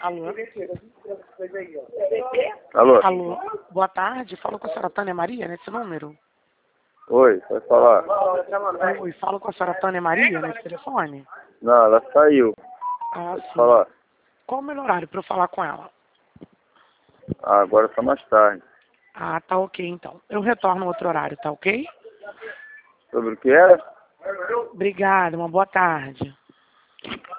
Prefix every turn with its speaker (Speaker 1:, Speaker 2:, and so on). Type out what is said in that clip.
Speaker 1: Alô?
Speaker 2: Alô?
Speaker 1: Alô? Boa tarde, falo com a senhora Tânia Maria nesse número?
Speaker 2: Oi, pode falar.
Speaker 1: Oi, falo com a senhora Tânia Maria nesse telefone?
Speaker 2: Não, ela saiu.
Speaker 1: Ah,
Speaker 2: Pode
Speaker 1: sim.
Speaker 2: falar.
Speaker 1: Qual o melhor horário para eu falar com ela?
Speaker 2: Ah, agora tá mais tarde.
Speaker 1: Ah, tá ok então. Eu retorno outro horário, tá ok?
Speaker 2: Sobre o que era?
Speaker 1: Obrigada, uma boa tarde.